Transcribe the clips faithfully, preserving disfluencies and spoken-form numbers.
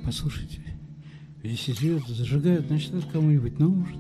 Послушайте, если звезды зажигают, значит, это кому-нибудь нужно.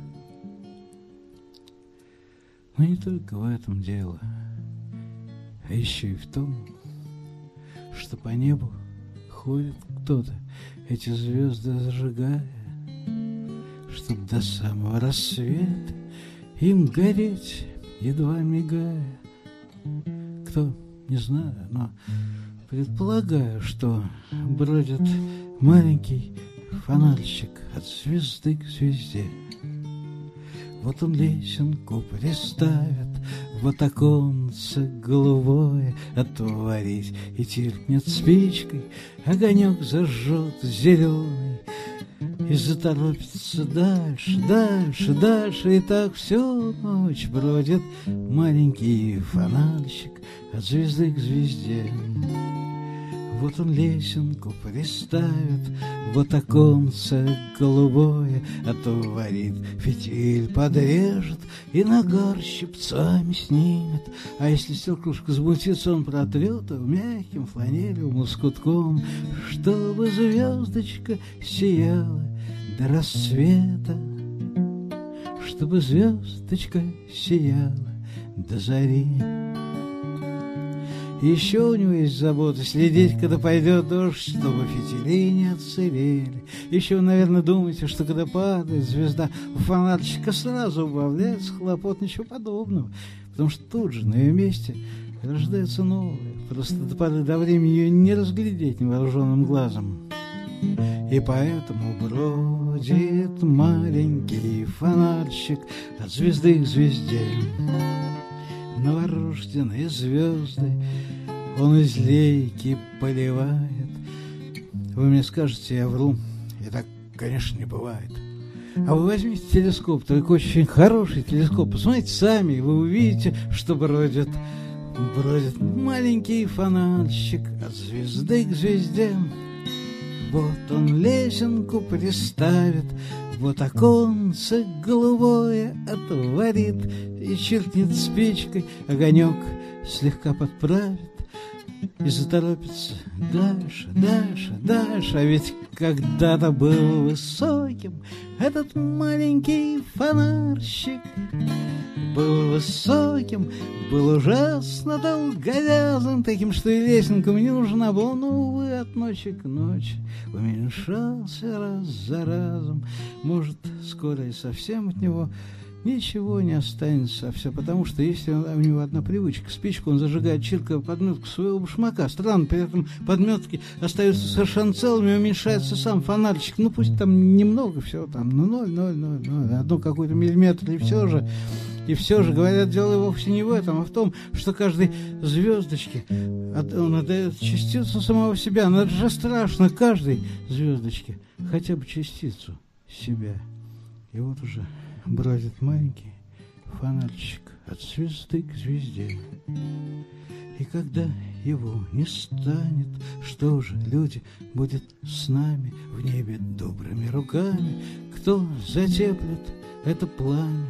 Но не только в этом дело, а еще и в том, что по небу ходит кто-то, эти звезды зажигая, чтоб до самого рассвета им гореть, едва мигая. Кто, не знаю, но предполагаю, что бродит маленький фонарщик от звезды к звезде. Вот он лесенку приставит, вот оконце голубое отворить, и тиркнет спичкой, огонек зажжет зеленый, и заторопится дальше, дальше, дальше, и так всю ночь бродит маленький фонарщик от звезды к звезде. Вот он лесенку приставит, вот оконце голубое отворит, фитиль подрежет и нагар щипцами снимет. А если стеклышко сбутится, он протрет его мягким фланелевым лоскутком, чтобы звездочка сияла до рассвета, чтобы звездочка сияла до зари. Еще у него есть забота следить, когда пойдет дождь, чтобы фитили не отсырели. Еще вы, наверное, думаете, что когда падает звезда, у фонарщика сразу убавляется хлопот, ничего подобного. Потому что тут же, на ее месте, рождается новая. Просто до поры до времени ее не разглядеть невооруженным глазом. И поэтому бродит маленький фонарщик от звезды к звезде. Новорожденные звезды он из лейки поливает. Вы мне скажете, я вру, и так, конечно, не бывает. А вы возьмите телескоп, только очень хороший телескоп, посмотрите сами, и вы увидите, что бродит, бродит маленький фонарщик от звезды к звезде. Вот он лесенку приставит, вот оконце голубое отворит, и чиркнет спичкой, огонек слегка подправит, и заторопится дальше, дальше, дальше. А ведь когда-то был высоким этот маленький фонарщик. Был высоким, был ужасно долговязым, таким, что и лесенкам не нужна была, но, увы, от ночи к ночи уменьшался раз за разом. Может, скоро и совсем от него ничего не останется, а все потому, что есть у него одна привычка. Спичку он зажигает, чиркая подметку своего башмака. Странно, при этом подметки остаются совершенно целыми, уменьшается сам фонарчик. Ну, пусть там немного, всего там, ну, ноль, ноль, ноль, ноль, одну какой-то миллиметр, и все же. И все же, говорят, дело вовсе не в этом, а в том, что каждой звездочке он отдает частицу самого себя. Но это же страшно, каждой звездочке хотя бы частицу себя. И вот уже бродит маленький фонарчик от звезды к звезде. И когда его не станет, что же, люди, будет с нами в небе добрыми руками? Кто затеплит это пламя?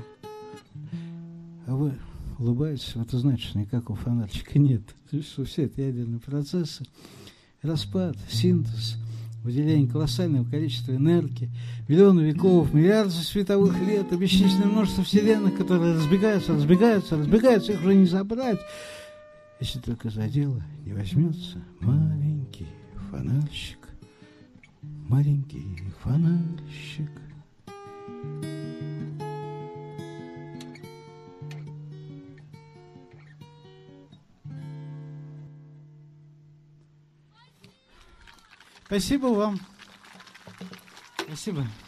А вы улыбаетесь, это значит, что никакого фонарчика нет. То есть, что все это ядерные процессы, распад, синтез, выделение колоссального количества энергии, миллионы веков, миллиарды световых лет, и бесчисленное множество вселенных, которые разбегаются, разбегаются, разбегаются, их уже не забрать, если только за дело не возьмется маленький фонарщик, маленький фонарщик. Спасибо вам. Спасибо.